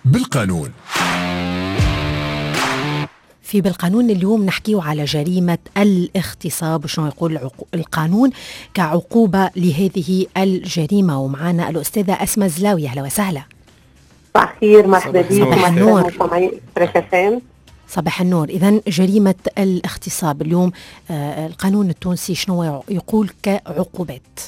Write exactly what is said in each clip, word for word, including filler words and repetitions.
بالقانون. في بالقانون اليوم نحكيه على جريمة الاغتصاب، شنو يقول القانون كعقوبة لهذه الجريمة. ومعنا الأستاذة أسماء زلاوي، أهلا وسهلا. صباح الخير، مرحبا بك. صباح النور. صباح النور. إذن جريمة الاغتصاب اليوم آه القانون التونسي شنو يقول كعقوبات؟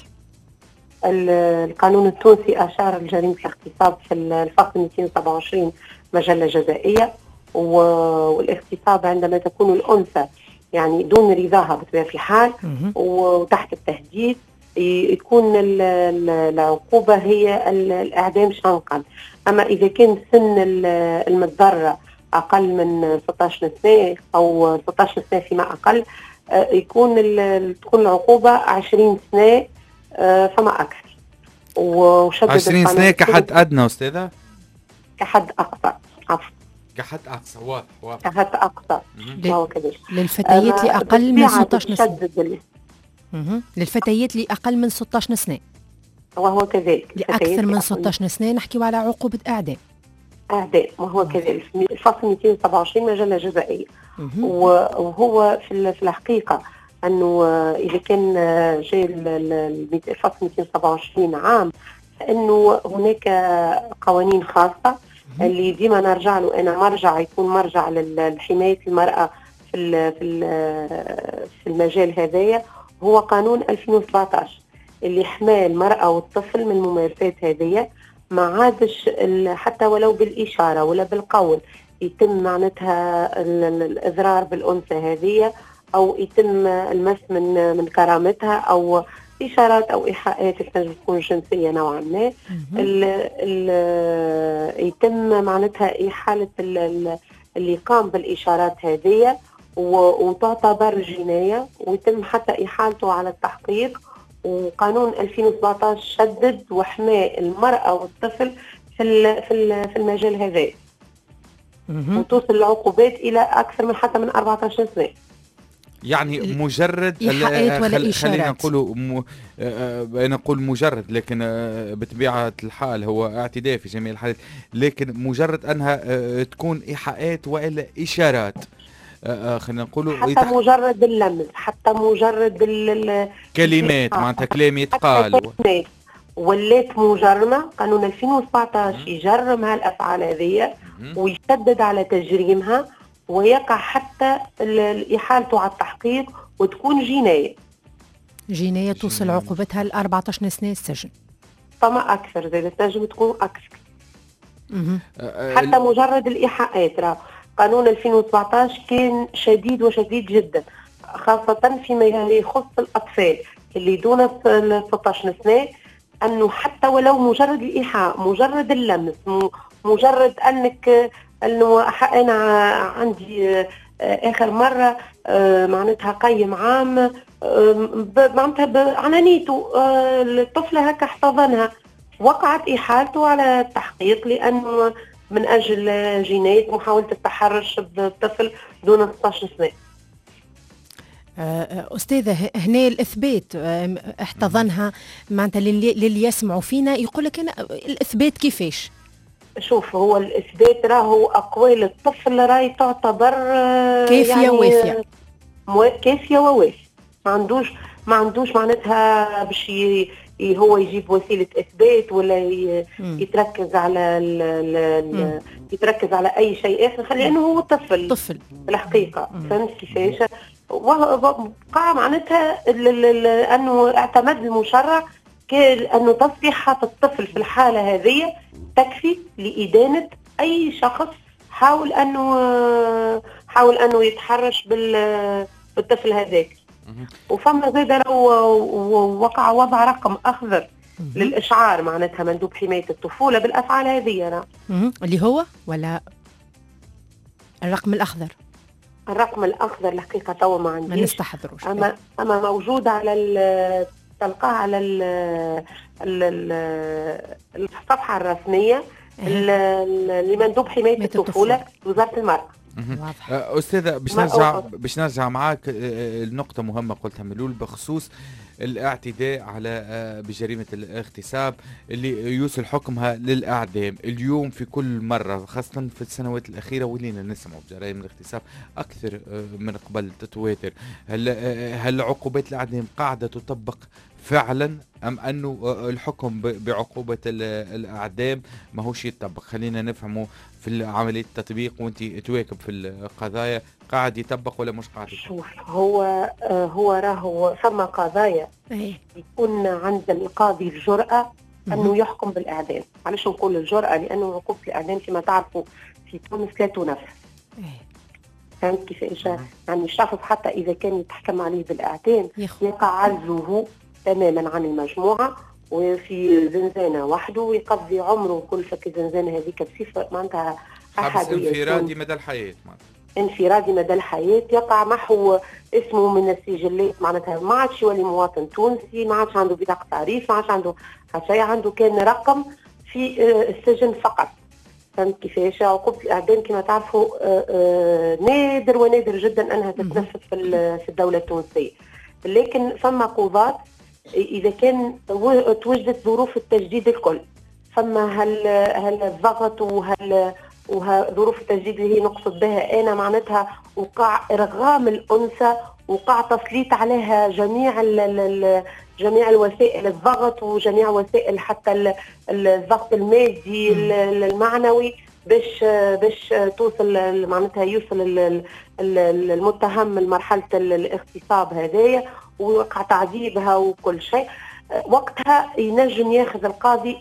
القانون التونسي أشار لجريمة الاغتصاب في الفصل مئتين وسبعة وعشرين مجلة جزائية، والاغتصاب عندما تكون الأنثى يعني دون رضاها بطبيعة الحال وتحت التهديد يكون العقوبة هي الإعدام شنقا. أما إذا كان سن المتضرة أقل من ستة عشر سنة أو ستة عشر سنة فيما أقل يكون تكون العقوبة عشرين سنة فما أكثر. وشدد عشرين سنة كحد أدنى أستاذة؟ كحد أقصى، عفوا كحد أقصى. واضح واضح. كحد أقصى هو كذلك للفتيات اللي أقل من ستة عشر سنة. للفتيات اللي أقل من ستة عشر سنة وهو كذلك. لأكثر من ستة عشر سنة نحكي على عقوبة إعدام. إعدام وهو كذلك. الفصل مئتين وسبعة وعشرين مجلة جزائية. وهو في الحقيقة أنه إذا كان جاء الفصل مئتين وسبعة وعشرين عام فإنه هناك قوانين خاصة اللي ديما نرجع له. أنا مرجع يكون مرجع لحماية المرأة في في المجال هذايا، هو قانون ألفين وسبعة عشر اللي حمى المرأة والطفل من الممارسات هذه. ما عادش حتى ولو بالإشارة ولا بالقول يتم معناتها الإضرار بالأنثى هذه أو يتم المس من من كرامتها أو إشارات أو إيحاءات تنجم تكون جنسية نوعا ما. ال ال يتم معناتها إحالة اللي قام بالإشارات هذه وتعتبر جناية ويتم حتى إحالته على التحقيق. وقانون ألفين وسبعة عشر شدد وحماء المرأة والطفل في في المجال هذا، وتوصل العقوبات إلى أكثر من حتى من أربعة عشر سنة. يعني مجرد خل... خلينا نقول م... آه نقول مجرد، لكن آه بطبيعة الحال هو اعتداء في جميع الحالات، لكن مجرد أنها آه تكون إيحاءات وإلا إشارات. آه خلينا نقول حتى يتح... مجرد اللمس، حتى مجرد ال... كلمات معناتها كلام يتقال و... ولات مجرمة. قانون ألفين وسبعة عشر يجرم هالأفعال هذه ويشدد على تجريمها ويقع حتى إحالته على التحقيق وتكون جناية. جناية توصل عقوبتها ل أربعة عشر سنة السجن فما أكثر، زي تنجم تكون أكثر. حتى مجرد الإيحاءات. راه قانون ألفين وسبعة عشر كان شديد وشديد جدا، خاصة فيما يخص الأطفال اللي دون ستة عشر سنة، أنه حتى ولو مجرد الإيحاء، مجرد اللمس، مجرد أنك أنه أنا عندي آخر مرة معناتها قيم عام معناتها عنانيته الطفلة هكا احتضنها، وقعت إحالته على التحقيق لأنه من أجل جناية محاولة التحرش بالطفل دون ستة عشر سنة. أستاذة هنا الإثبات احتضنها معناتها للي يسمعوا فينا يقول لك أنا الإثبات كيفاش؟ شوف، هو الإثبات راهو أقوال الطفل راهي تعتبر كافية يعني ووافية، كافية ووافية. ما عندوش ما عندوش معناتها باش هو يجيب وسيلة إثبات ولا يتركز على ال ال يتركز على أي شيء آخر، لأنه هو طفل طفل بالحقيقة. فهمت كيفاش؟ وقع معناتها أنه اعتمد المشرع أنه تصريحات الطفل في الحالة هذه تكفي لإدانة أي شخص حاول أنه حاول أنه يتحرش بالطفل هذاك. وفما زيدا لو وقع وضع رقم أخضر للإشعار معناتها مندوب حماية الطفولة بالأفعال هذه اللي هو ولا الرقم الأخضر؟ الرقم الأخضر الحقيقة توا ما عنديش، ما نستحضروش. أما أما موجود على تلقاه على ال ال الصفحة الرسمية لمندوب حماية الطفولة وزارة المرأة. واضح. أستاذة باش نرجع باش نرجع معاك النقطة مهمة قلتها من الأول بخصوص الاعتداء على بجريمة الاغتصاب اللي يوصل حكمها للإعدام. اليوم في كل مرة خاصة في السنوات الأخيرة ولينا نسمع بجرائم الاغتصاب أكثر من قبل تتواتر. هل هل عقوبات الإعدام قاعدة تطبق فعلا أم أنه الحكم بعقوبة الإعدام ما هوش يتطبق؟ خلينا نفهمه في عملية التطبيق وانت تواكب في القضايا، قاعد يطبق ولا مش قاعد يطبق؟ شوف هو هو راهو ثم قضايا يكون عند القاضي الجرأة أنه يحكم بالإعدام. علاش نقول الجرأة؟ لأنه عقوبة الإعدام كما تعرفوا في تونس لا تنفذ. فهمت كيفاش؟ يعني الشخص حتى إذا كان يتحكم عليه بالإعدام يقع عزله تماما عن المجموعة وفي زنزانة وحده ويقضي عمره كل فك زنزانة هذيك بصفة معناتها حبس انفرادي مدى الحياة. انفرادي مدى الحياة، يقع محو اسمه من السجلات، معناتها ما عادش يولي مواطن تونسي، ما عادش عنده بطاقة تعريف، ما عادش عنده حتى عنده كان رقم في السجن فقط. فهمت كيفاش؟ عقوبة الإعدام كما تعرفوا نادر ونادر جدا أنها تتنفذ في الدولة التونسية، لكن ثم قضاة إذا كان توجدت ظروف التجديد الكل، فما هل هل الضغط وهل وظروف التجديد اللي هي نقصد بها أنا معناتها وقع إرغام الأنثى، وقع تسليط عليها جميع ال جميع الوسائل الضغط وجميع وسائل حتى الضغط المادي المعنوي باش باش توصل معناتها يوصل المتهم لمرحلة الاغتصاب هذايا ووقع تعذيبها وكل شيء. وقتها ينجم ياخذ القاضي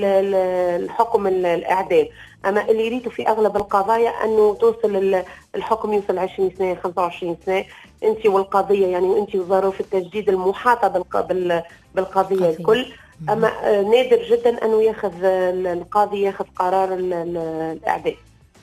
الحكم الإعدام. أما اللي يريده في أغلب القضايا أنه توصل الحكم يوصل عشرين سنة خمسة وعشرين سنة أنت والقضية، يعني وأنت وظروف التجديد المحاطة بالقضية الكل. أما نادر جدا أنه ياخذ القاضي ياخذ قرار الإعدام.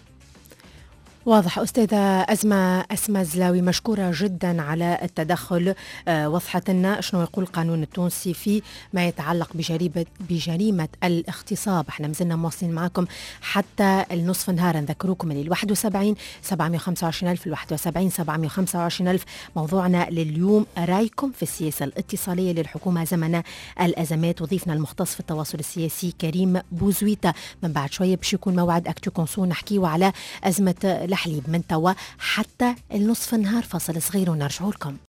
واضح. أستاذة أزمة أسماء زلاوي مشكورة جدا على التدخل. آه وضحت لنا شنو يقول القانون التونسي في ما يتعلق بجريمة بجريمة الاغتصاب. احنا مازلنا مواصلين معكم حتى النصف نهار. نذكروكم من الواحد وسبعين سبعمائة وخمسة وعشرين ألف الواحد وسبعين سبعمائة وخمسة وعشرين ألف. موضوعنا لليوم رايكم في السياسة الاتصالية للحكومة زمن الأزمات، وضيفنا المختص في التواصل السياسي كريم بوزويتا. من بعد شوية باش يكون موعد أكتو كونسو نحكيو على أزمة الحليب من توا حتى النصف النهار. فاصل صغير ونرجعوا لكم.